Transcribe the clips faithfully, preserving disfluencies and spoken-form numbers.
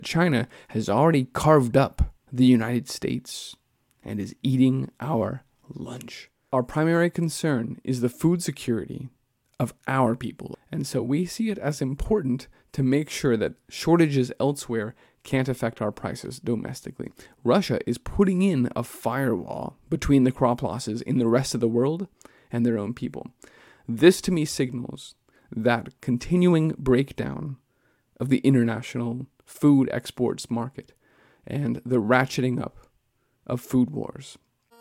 China has already carved up the United States and is eating our lunch. Our primary concern is the food security of our people. And so we see it as important to make sure that shortages elsewhere can't affect our prices domestically. Russia is putting in a firewall between the crop losses in the rest of the world and their own people. This to me signals that continuing breakdown of the international food exports market and the ratcheting up of food wars.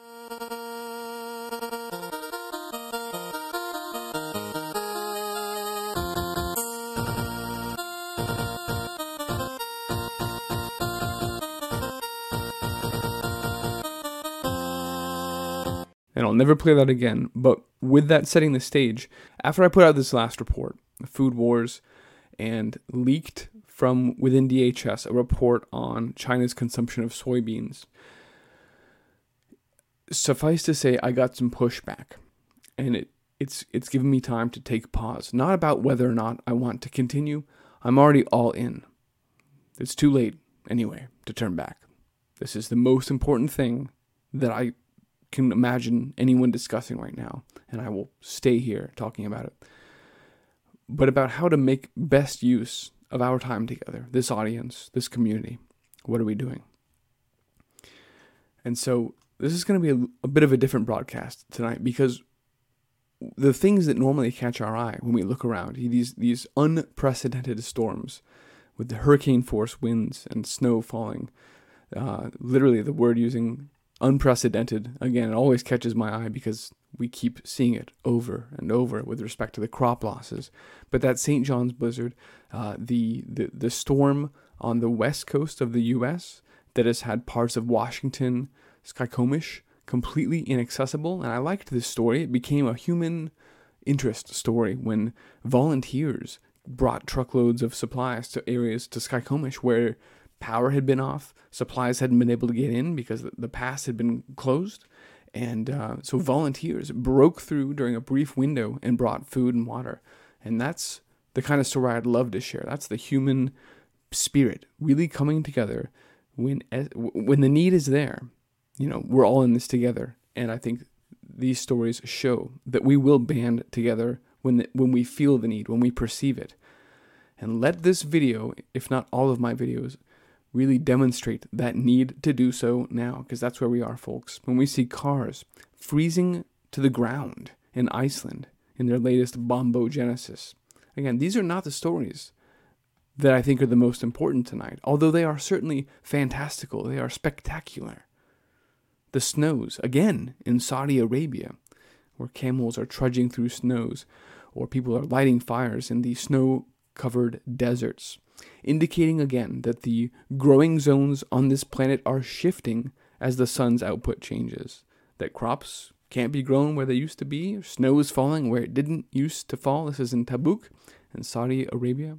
And I'll never play that again. But with that setting the stage, after I put out this last report, the Food Wars, and leaked from within D H S a report on China's consumption of soybeans, suffice to say, I got some pushback. And it, it's it's given me time to take pause. Not about whether or not I want to continue. I'm already all in. It's too late, anyway, to turn back. This is the most important thing that I can imagine anyone discussing right now, and I will stay here talking about it. But about how to make best use of our time together, this audience, this community. What are we doing? And so this is going to be a, a bit of a different broadcast tonight, because the things that normally catch our eye when we look around, these these unprecedented storms with the hurricane force winds and snow falling, uh, literally the word using unprecedented, again, it always catches my eye because we keep seeing it over and over with respect to the crop losses. But that Saint John's blizzard, uh, the, the the storm on the west coast of the U S that has had parts of Washington, Skykomish, completely inaccessible. And I liked this story. It became a human interest story when volunteers brought truckloads of supplies to areas to Skykomish where power had been off, supplies hadn't been able to get in because the pass had been closed. And uh, so volunteers broke through during a brief window and brought food and water. And that's the kind of story I'd love to share. That's the human spirit really coming together when when the need is there. You know, we're all in this together. And I think these stories show that we will band together when the, when we feel the need, when we perceive it. And let this video, if not all of my videos, really demonstrate that need to do so now, because that's where we are, folks. When we see cars freezing to the ground in Iceland in their latest bombogenesis. Again, these are not the stories that I think are the most important tonight, although they are certainly fantastical. They are spectacular. The snows, again, in Saudi Arabia, where camels are trudging through snows, or people are lighting fires in the snow-covered deserts, indicating again that the growing zones on this planet are shifting as the sun's output changes, that crops can't be grown where they used to be, snow is falling where it didn't used to fall. This is in Tabuk in Saudi Arabia.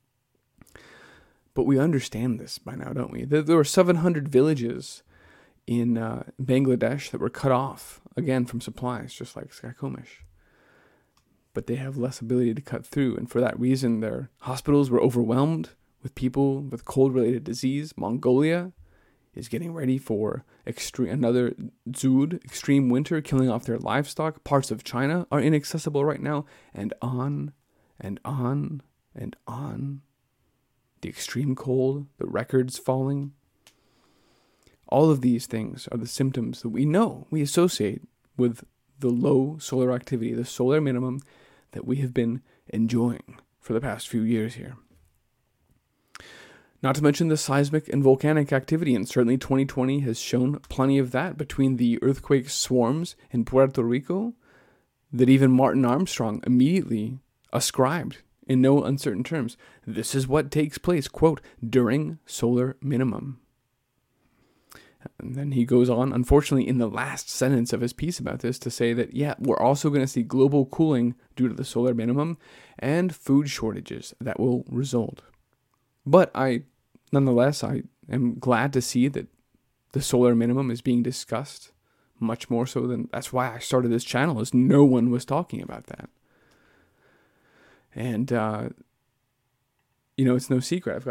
But we understand this by now, don't we? There, there were seven hundred villages in uh, Bangladesh that were cut off, again, from supplies, just like Skykomish. But they have less ability to cut through, and for that reason, their hospitals were overwhelmed with people with cold-related disease. Mongolia is getting ready for extreme, another Zood, extreme winter, killing off their livestock. Parts of China are inaccessible right now, and on and on and on. The extreme cold, the records falling. All of these things are the symptoms that we know, we associate with the low solar activity, the solar minimum that we have been enjoying for the past few years here. Not to mention the seismic and volcanic activity, and certainly twenty twenty has shown plenty of that between the earthquake swarms in Puerto Rico that even Martin Armstrong immediately ascribed in no uncertain terms. This is what takes place, quote, during solar minimum. And then he goes on, unfortunately, in the last sentence of his piece about this to say that, yeah, we're also going to see global cooling due to the solar minimum and food shortages that will result. But I, nonetheless, I am glad to see that the solar minimum is being discussed much more so than, that's why I started this channel, is no one was talking about that. And, uh, you know, it's no secret. I've got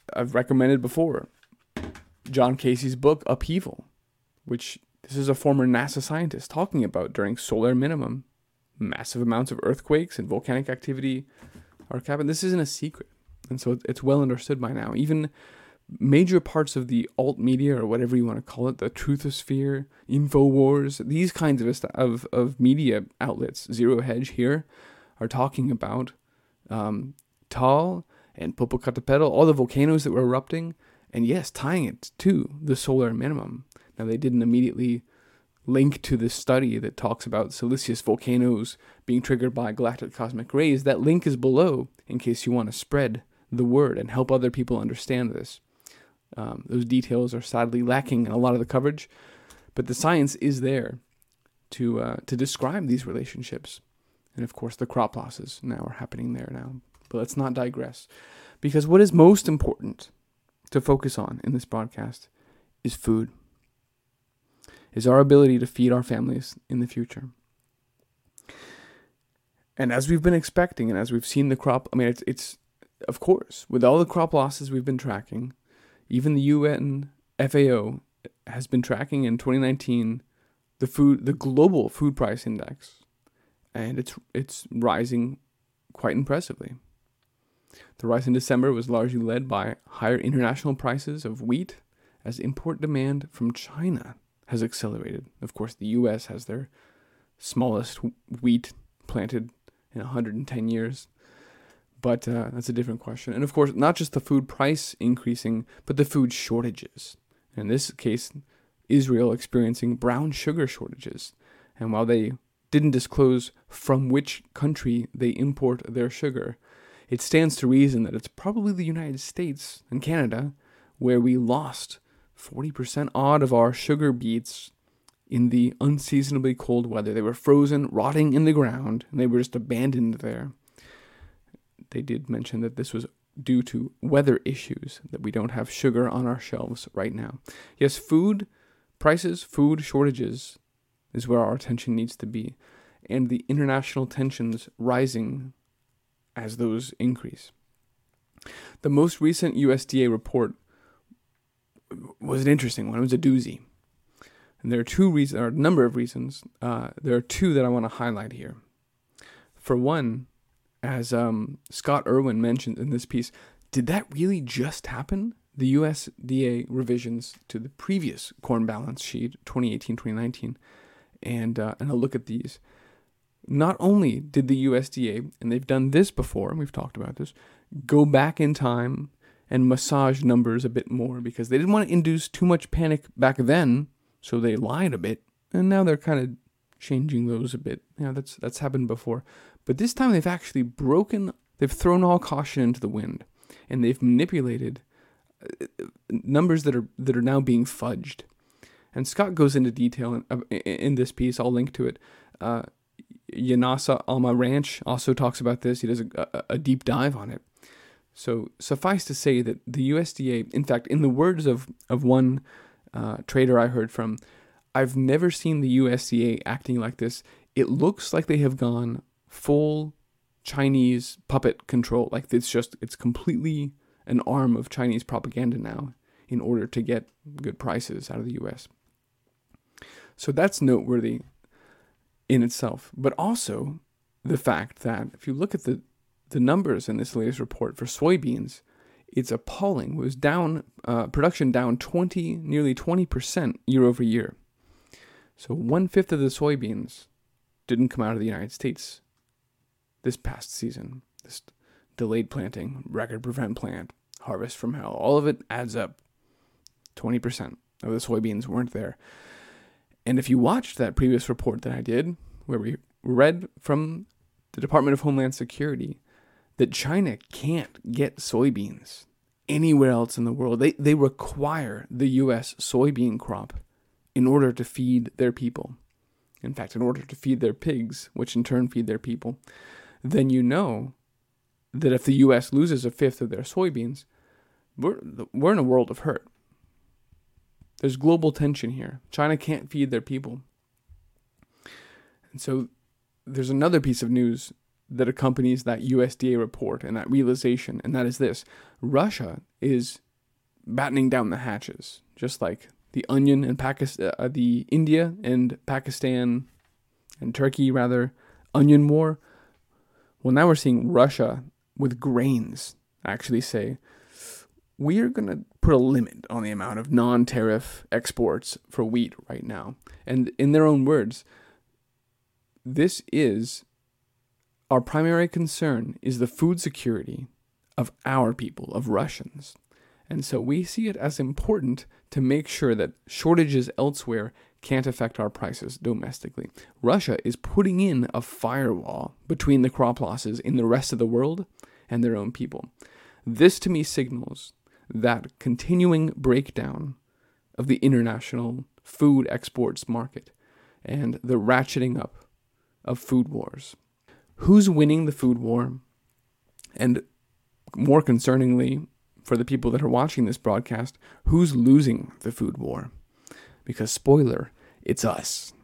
I've recommended before John Casey's book, Upheaval, which this is a former NASA scientist talking about during solar minimum. Massive amounts of earthquakes and volcanic activity are happening. This isn't a secret. And so it's well understood by now. Even major parts of the alt media, or whatever you want to call it, the truthosphere, InfoWars, these kinds of, of, of media outlets, Zero Hedge here, are talking about um, Taal and Popocatépetl, all the volcanoes that were erupting, and yes, tying it to the solar minimum. Now, they didn't immediately link to this study that talks about siliceous volcanoes being triggered by galactic cosmic rays. That link is below in case you want to spread the word and help other people understand this. Um, those details are sadly lacking in a lot of the coverage, but the science is there to uh, to describe these relationships. And of course, the crop losses now are happening there now. But let's not digress, because what is most important to focus on in this broadcast is food, is our ability to feed our families in the future. And as we've been expecting, and as we've seen the crop, I mean, it's, it's of course, with all the crop losses we've been tracking, even the U N F A O has been tracking in twenty nineteen the food, the global food price index, and it's it's rising quite impressively. The rise in December was largely led by higher international prices of wheat, as import demand from China has accelerated. Of course, the U S has their smallest wheat planted in one hundred ten years. But uh, that's a different question. And of course, not just the food price increasing, but the food shortages. In this case, Israel experiencing brown sugar shortages. And while they didn't disclose from which country they import their sugar, it stands to reason that it's probably the United States and Canada, where we lost forty percent odd of our sugar beets in the unseasonably cold weather. They were frozen, rotting in the ground, and they were just abandoned there. They did mention that this was due to weather issues, that we don't have sugar on our shelves right now. Yes, food prices, food shortages is where our attention needs to be, and the international tensions rising as those increase. The most recent U S D A report was an interesting one. It was a doozy. And there are two reasons, or a number of reasons. Uh, there are two that I want to highlight here. For one, as um, Scott Irwin mentioned in this piece, did that really just happen? The U S D A revisions to the previous corn balance sheet, twenty eighteen twenty nineteen, and uh, and I'll look at these. Not only did the U S D A, and they've done this before, and we've talked about this, go back in time and massage numbers a bit more because they didn't want to induce too much panic back then, so they lied a bit, and now they're kind of changing those a bit. Yeah, that's that's happened before. But this time they've actually broken, they've thrown all caution into the wind, and they've manipulated numbers that are that are now being fudged. And Scott goes into detail in, in this piece. I'll link to it. Uh, Yanasa Alma Ranch also talks about this. He does a, a, a deep dive on it. So suffice to say that the U S D A, in fact, in the words of, of one uh, trader I heard from, I've never seen the U S D A acting like this. It looks like they have gone full Chinese puppet control. Like it's just, it's completely an arm of Chinese propaganda now in order to get good prices out of the U S. So that's noteworthy in itself. But also the fact that if you look at the, the numbers in this latest report for soybeans, it's appalling. It was down, uh, production down twenty, nearly twenty percent year over year. So one fifth of the soybeans didn't come out of the United States this past season. This delayed planting, record prevent plant, harvest from hell, all of it adds up. twenty percent of the soybeans weren't there. And if you watched that previous report that I did, where we read from the Department of Homeland Security that China can't get soybeans anywhere else in the world. They they require the U S soybean crop in order to feed their people. In fact, in order to feed their pigs, which in turn feed their people, then you know that if the U S loses a fifth of their soybeans, we're, we're in a world of hurt. There's global tension here. China can't feed their people. And so there's another piece of news that accompanies that U S D A report and that realization, and that is this: Russia is battening down the hatches, just like the onion and Pakistan, uh, the India and Pakistan and Turkey rather onion war. Well, now we're seeing Russia with grains actually say, we are going to put a limit on the amount of non-tariff exports for wheat right now. And in their own words, this is our primary concern is the food security of our people, of Russians. And so we see it as important to make sure that shortages elsewhere can't affect our prices domestically. Russia is putting in a firewall between the crop losses in the rest of the world and their own people. This to me signals that continuing breakdown of the international food exports market and the ratcheting up of food wars. Who's winning the food war? And more concerningly, for the people that are watching this broadcast, who's losing the food war? Because, spoiler, it's us.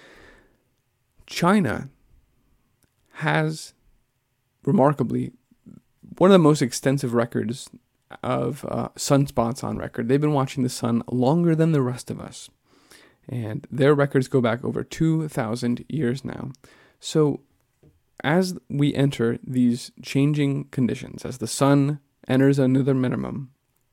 China has, remarkably, one of the most extensive records of uh, sunspots on record. They've been watching the sun longer than the rest of us. And their records go back over two thousand years now. So as we enter these changing conditions, as the sun enters another minimum,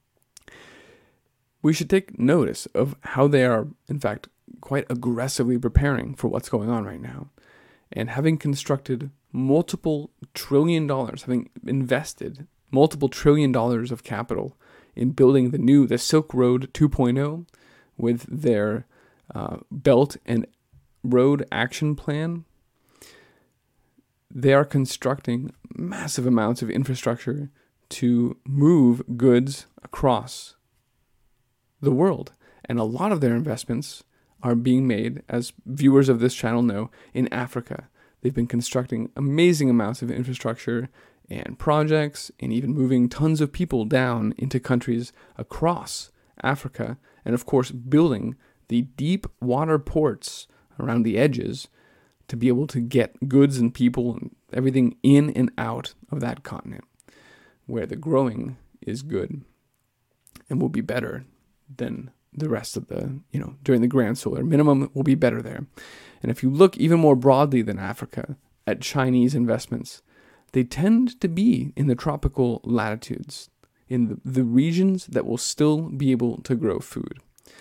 we should take notice of how they are, in fact, quite aggressively preparing for what's going on right now. And having constructed multiple trillion dollars, having invested multiple trillion dollars of capital in building the new, the Silk Road two point oh with their uh, Belt and Road Action Plan, they are constructing massive amounts of infrastructure to move goods across the world. And a lot of their investments are being made, as viewers of this channel know, in Africa. They've been constructing amazing amounts of infrastructure and projects, and even moving tons of people down into countries across Africa, and of course building the deep water ports around the edges to be able to get goods and people and everything in and out of that continent, where the growing is good and will be better than the rest of the, you know, during the grand solar minimum will be better there. And if you look even more broadly than Africa at Chinese investments, they tend to be in the tropical latitudes, in the, the regions that will still be able to grow food.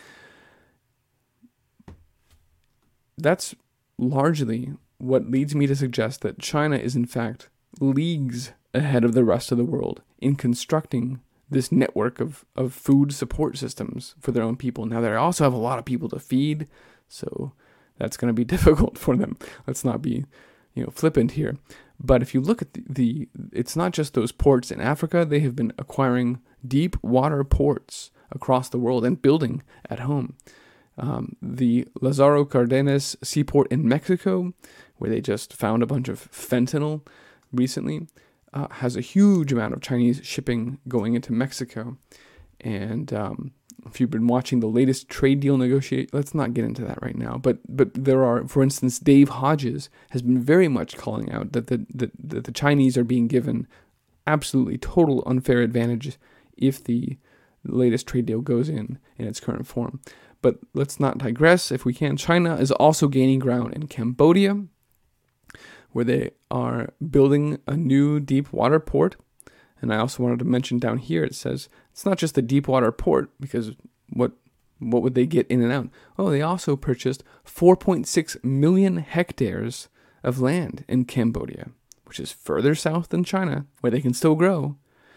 That's largely what leads me to suggest that China is in fact leagues ahead of the rest of the world in constructing this network of, of food support systems for their own people. Now, they also have a lot of people to feed, so that's going to be difficult for them. Let's not be, you know, flippant here. But if you look at the, the, it's not just those ports in Africa. They have been acquiring deep water ports across the world and building at home. Um, the Lázaro Cárdenas seaport in Mexico, where they just found a bunch of fentanyl recently, uh, has a huge amount of Chinese shipping going into Mexico. And um, if you've been watching the latest trade deal negotiate, let's not get into that right now. But but there are, for instance, Dave Hodges has been very much calling out that the that, that the Chinese are being given absolutely total unfair advantage if the latest trade deal goes in in its current form. But let's not digress if we can. China is also gaining ground in Cambodia, where they are building a new deep water port. And I also wanted to mention down here, it says it's not just a deep water port, because what what would they get in and out? Oh, they also purchased four point six million hectares of land in Cambodia, which is further south than China, where they can still grow.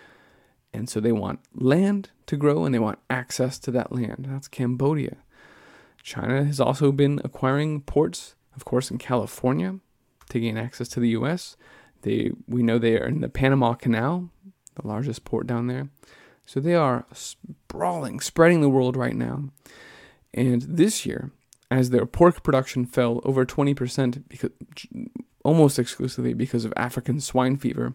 And so they want land to grow, and they want access to that land. That's Cambodia. China has also been acquiring ports, of course, in California to gain access to the U S. They, we know they are in the Panama Canal, the largest port down there. So they are sprawling, spreading the world right now. And this year, as their pork production fell over twenty percent, because, almost exclusively because of African swine fever,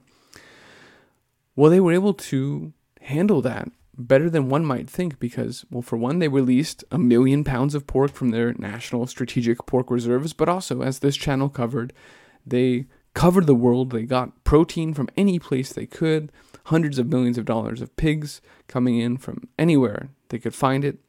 well, they were able to handle that better than one might think because, well, for one, they released a million pounds of pork from their national strategic pork reserves, but also, as this channel covered, they covered the world. They got protein from any place they could, hundreds of millions of dollars of pigs coming in from anywhere they could find it.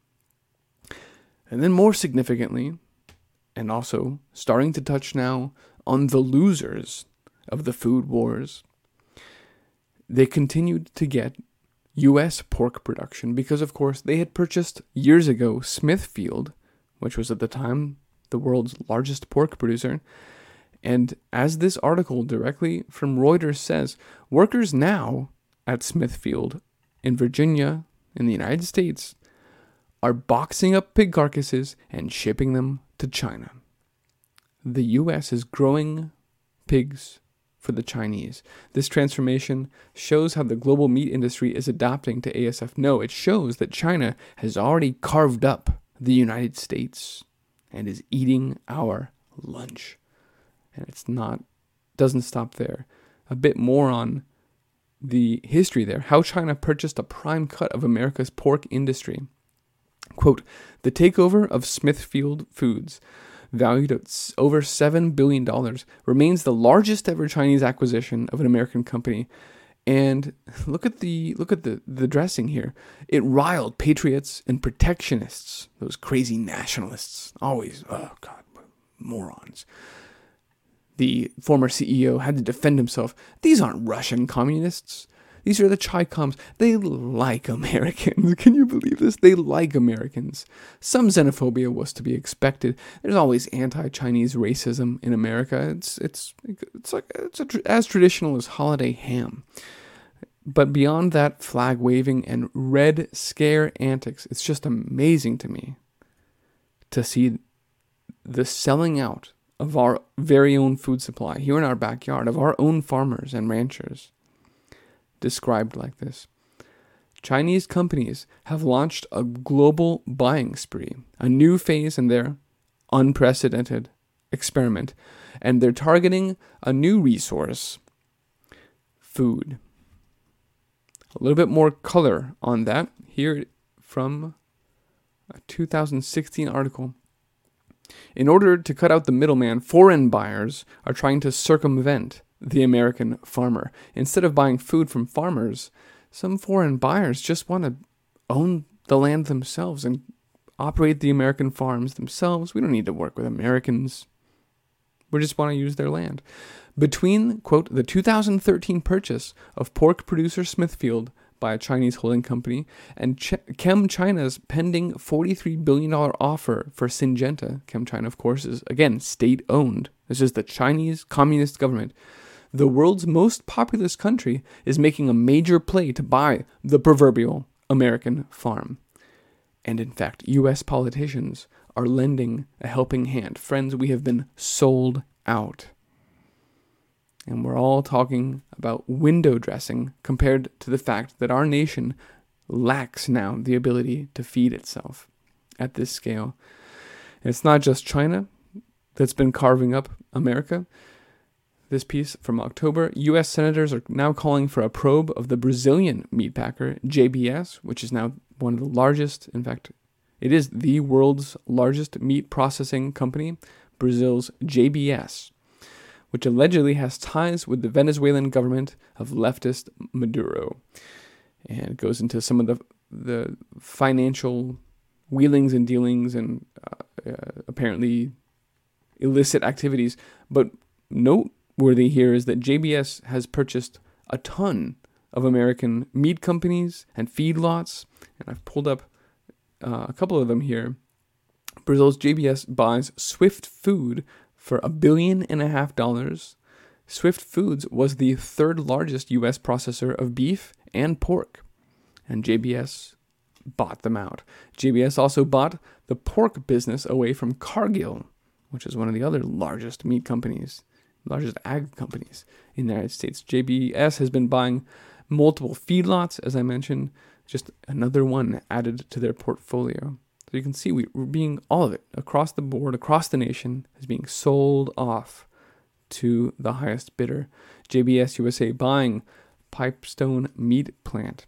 And then more significantly, and also starting to touch now on the losers of the food wars, they continued to get U S pork production because, of course, they had purchased years ago Smithfield, which was at the time the world's largest pork producer. And as this article directly from Reuters says, workers now at Smithfield in Virginia, in the United States, are boxing up pig carcasses and shipping them to China. The U S is growing pigs for the Chinese. This transformation shows how the global meat industry is adapting to A S F. No, it shows that China has already carved up the United States and is eating our lunch. And it's not, doesn't stop there. A bit more on the history there, how China purchased a prime cut of America's pork industry. Quote, the takeover of Smithfield Foods, valued at over seven billion dollars, remains the largest ever Chinese acquisition of an American company. And look at the look at the, the dressing here. It riled patriots and protectionists, those crazy nationalists, always, oh God, morons. The former C E O had to defend himself. These aren't Russian communists. These are the Chi-Coms. They like Americans. Can you believe this? They like Americans. Some xenophobia was to be expected. There's always anti-Chinese racism in America. It's it's it's like it's a, as traditional as holiday ham. But beyond that flag waving and red scare antics, it's just amazing to me to see the selling out of our very own food supply here in our backyard, of our own farmers and ranchers, described like this. Chinese companies have launched a global buying spree, a new phase in their unprecedented experiment, and they're targeting a new resource, food. A little bit more color on that here from a two thousand sixteen article. In order to cut out the middleman, foreign buyers are trying to circumvent the American farmer. Instead of buying food from farmers, some foreign buyers just want to own the land themselves and operate the American farms themselves. We don't need to work with Americans. We just want to use their land. Between, quote, the two thousand thirteen purchase of pork producer Smithfield by a Chinese holding company and Ch- ChemChina's pending forty-three billion dollars offer for Syngenta. ChemChina, of course, is, again, state-owned. This is the Chinese Communist government. The world's most populous country is making a major play to buy the proverbial American farm. And in fact, U S politicians are lending a helping hand. Friends, we have been sold out. And we're all talking about window dressing compared to the fact that our nation lacks now the ability to feed itself at this scale. And it's not just China that's been carving up America. This piece from October, U S senators are now calling for a probe of the Brazilian meatpacker J B S, which is now one of the largest, in fact, it is the world's largest meat processing company, Brazil's J B S, which allegedly has ties with the Venezuelan government of leftist Maduro. And it goes into some of the the financial wheelings and dealings and uh, uh, apparently illicit activities. But noteworthy here is that J B S has purchased a ton of American meat companies and feedlots. And I've pulled up uh, a couple of them here. Brazil's J B S buys Swift Food for a billion and a half dollars. Swift Foods was the third largest U S processor of beef and pork, and J B S bought them out. J B S also bought the pork business away from Cargill, which is one of the other largest meat companies, largest ag companies in the United States. J B S has been buying multiple feedlots, as I mentioned, just another one added to their portfolio. So you can see we, we're being, all of it, across the board, across the nation, is being sold off to the highest bidder. J B S U S A buying Pipestone Meat Plant.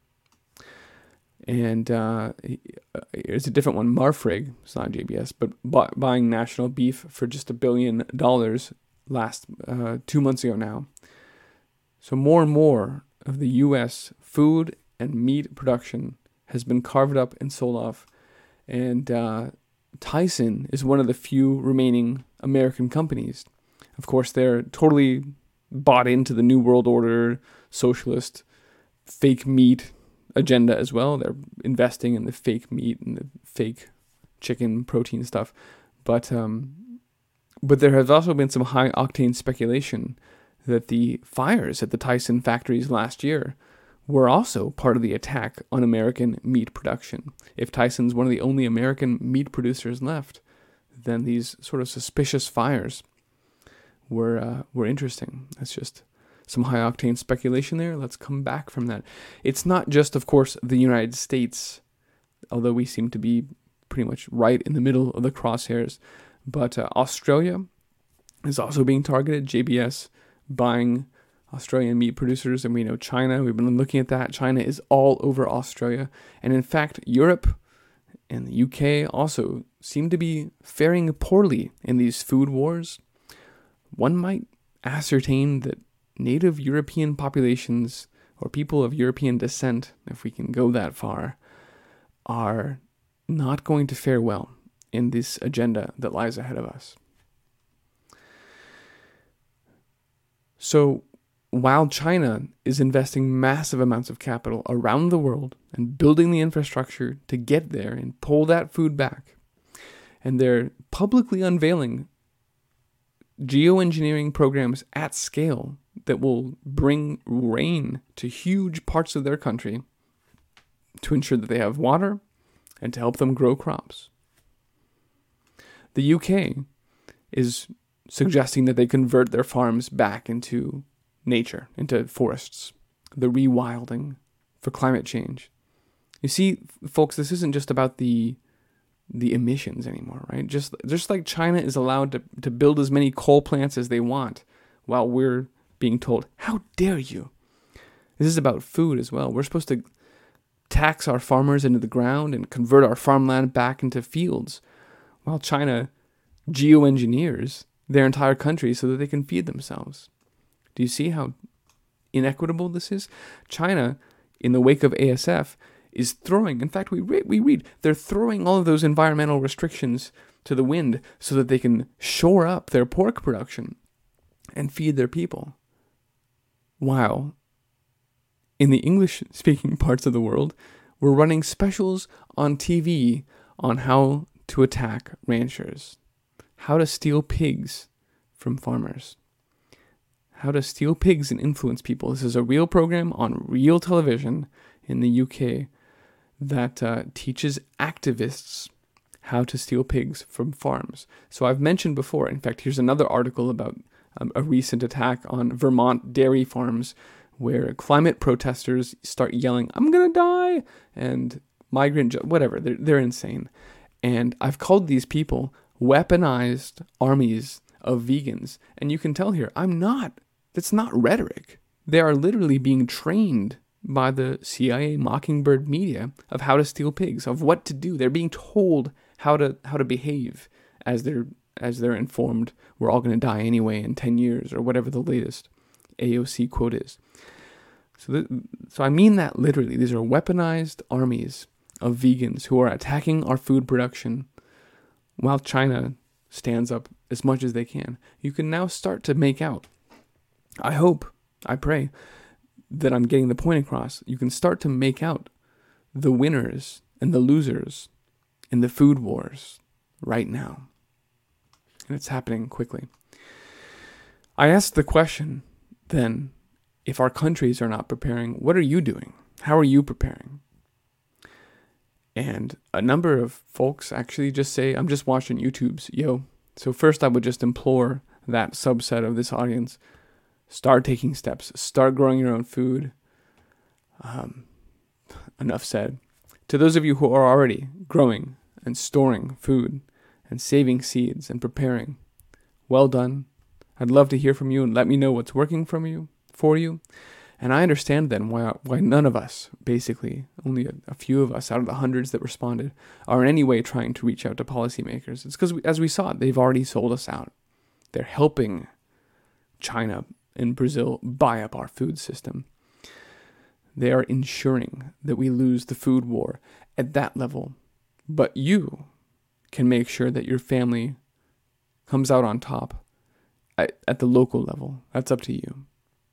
And uh, it's a different one, Marfrig, it's not J B S, but bu- buying National Beef for just a billion dollars. last uh, two months ago now. So more and more of the U S food and meat production has been carved up and sold off. And uh, Tyson is one of the few remaining American companies. Of course, they're totally bought into the New World Order, socialist, fake meat agenda as well. They're investing in the fake meat and the fake chicken protein stuff. But um, but there has also been some high-octane speculation that the fires at the Tyson factories last year were also part of the attack on American meat production. If Tyson's one of the only American meat producers left, then these sort of suspicious fires were uh, were interesting. That's just some high-octane speculation there. Let's come back from that. It's not just, of course, the United States, although we seem to be pretty much right in the middle of the crosshairs, but uh, Australia is also being targeted. J B S buying Australian meat producers, and we know China. We've been looking at that. China is all over Australia. And in fact, Europe and the U K also seem to be faring poorly in these food wars. One might ascertain that native European populations, or people of European descent, if we can go that far, are not going to fare well in this agenda that lies ahead of us. So while China is investing massive amounts of capital around the world and building the infrastructure to get there and pull that food back, and they're publicly unveiling geoengineering programs at scale that will bring rain to huge parts of their country to ensure that they have water and to help them grow crops. The U K is suggesting that they convert their farms back into nature, into forests, the rewilding for climate change. You see, folks, this isn't just about the the emissions anymore, right? Just just like China is allowed to, to build as many coal plants as they want, while we're being told, how dare you? This is about food as well. We're supposed to tax our farmers into the ground and convert our farmland back into fields, while China geoengineers their entire country so that they can feed themselves. Do you see how inequitable this is? China, in the wake of A S F, is throwing, in fact, we re- we read, they're throwing all of those environmental restrictions to the wind so that they can shore up their pork production and feed their people. While in the English-speaking parts of the world, we're running specials on T V on how to attack ranchers, how to steal pigs from farmers, how to steal pigs and influence people. This is a real program on real television in the U K that uh, teaches activists how to steal pigs from farms. So I've mentioned before, in fact, here's another article about um, a recent attack on Vermont dairy farms where climate protesters start yelling, "I'm gonna die," and migrant, ju- whatever, they're, they're insane. And I've called these people weaponized armies of vegans. And you can tell here, I'm not. That's not rhetoric. They are literally being trained by the C I A Mockingbird media of how to steal pigs, of what to do. They're being told how to how to behave as they're as they're informed we're all going to die anyway in ten years or whatever the latest A O C quote is. So, th- so I mean that literally. These are weaponized armies of vegans who are attacking our food production while China stands up as much as they can. You can now start to make out, I hope, I pray, that I'm getting the point across. You can start to make out the winners and the losers in the food wars right now. And it's happening quickly. I asked the question then, if our countries are not preparing, what are you doing? How are you preparing? And a number of folks actually just say, I'm just watching YouTube's, yo. So first I would just implore that subset of this audience, start taking steps, start growing your own food. Um, enough said. To those of you who are already growing and storing food and saving seeds and preparing, well done. I'd love to hear from you and let me know what's working from you, for you. And I understand then why why none of us, basically, only a, a few of us out of the hundreds that responded, are in any way trying to reach out to policymakers. It's because, as we saw, they've already sold us out. They're helping China and Brazil buy up our food system. They are ensuring that we lose the food war at that level. But you can make sure that your family comes out on top at, at the local level. That's up to you.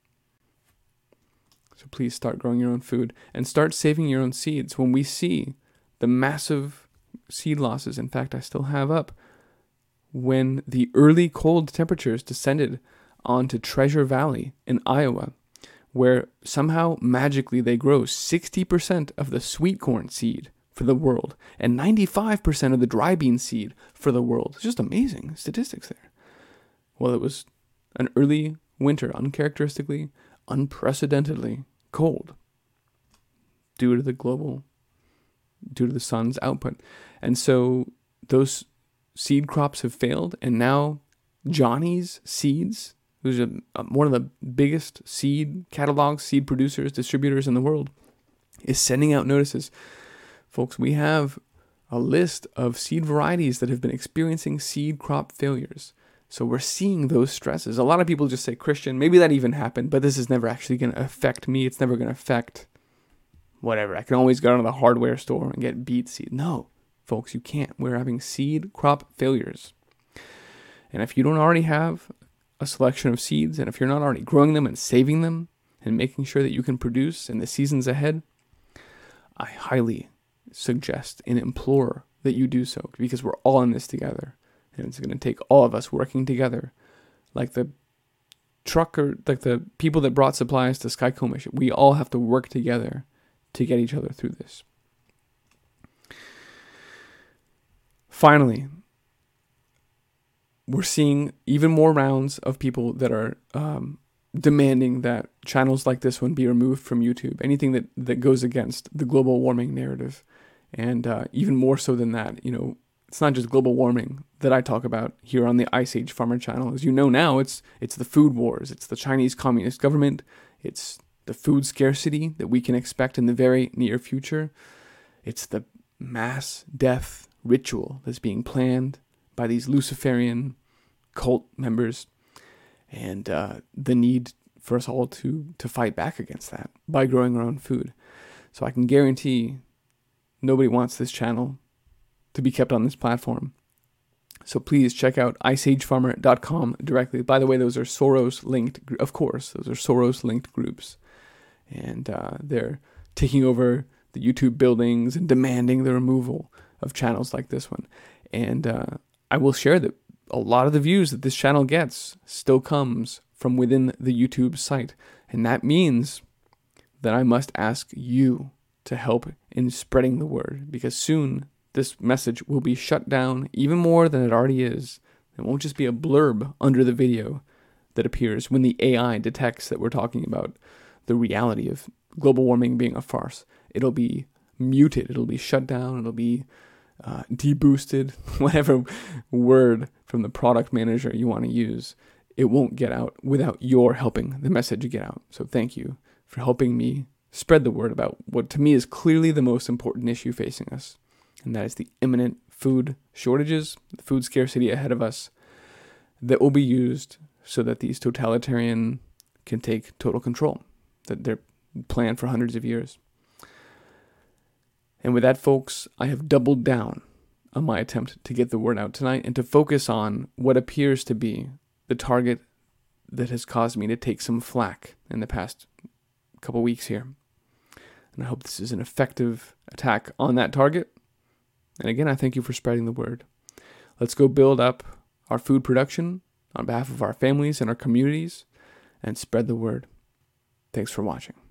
So please start growing your own food and start saving your own seeds. When we see the massive seed losses, in fact, I still have up, when the early cold temperatures descended onto Treasure Valley in Iowa, where somehow magically they grow sixty percent of the sweet corn seed for the world and ninety-five percent of the dry bean seed for the world. It's just amazing statistics there. Well, it was an early winter, uncharacteristically, unprecedentedly cold due to the global, due to the sun's output. And so those seed crops have failed, and now Johnny's Seeds, who's a, one of the biggest seed catalogs, seed producers, distributors in the world, is sending out notices. Folks, we have a list of seed varieties that have been experiencing seed crop failures. So we're seeing those stresses. A lot of people just say, Christian, maybe that even happened, but this is never actually going to affect me. It's never going to affect whatever. I can always go to the hardware store and get beet seed. No, folks, you can't. We're having seed crop failures. And if you don't already have a selection of seeds, and if you're not already growing them and saving them and making sure that you can produce in the seasons ahead, I highly suggest and implore that you do so, because we're all in this together. And it's going to take all of us working together, like the trucker, like the people that brought supplies to Skycomish. We all have to work together to get each other through this. Finally, we're seeing even more rounds of people that are um, demanding that channels like this one be removed from YouTube. Anything that, that goes against the global warming narrative. And uh, even more so than that, you know, it's not just global warming that I talk about here on the Ice Age Farmer channel. As you know now, it's it's the food wars. It's the Chinese Communist government. It's the food scarcity that we can expect in the very near future. It's the mass death ritual that's being planned by these Luciferian cult members. And uh, the need for us all to, to fight back against that by growing our own food. So I can guarantee nobody wants this channel to be kept on this platform. So please check out ice age farmer dot com directly. By the way, those are Soros linked, of course, those are Soros linked groups. And uh, they're taking over the YouTube buildings and demanding the removal of channels like this one. And uh, I will share that a lot of the views that this channel gets still comes from within the YouTube site. And that means that I must ask you to help in spreading the word, because soon this message will be shut down even more than it already is. It won't just be a blurb under the video that appears when the A I detects that we're talking about the reality of global warming being a farce. It'll be muted. It'll be shut down. It'll be uh, deboosted, whatever word from the product manager you want to use. It won't get out without your helping the message get out. So thank you for helping me spread the word about what to me is clearly the most important issue facing us. And that is the imminent food shortages, the food scarcity ahead of us that will be used so that these totalitarian can take total control, that they're planned for hundreds of years. And with that, folks, I have doubled down on my attempt to get the word out tonight and to focus on what appears to be the target that has caused me to take some flack in the past couple weeks here. And I hope this is an effective attack on that target. And again, I thank you for spreading the word. Let's go build up our food production on behalf of our families and our communities and spread the word. Thanks for watching.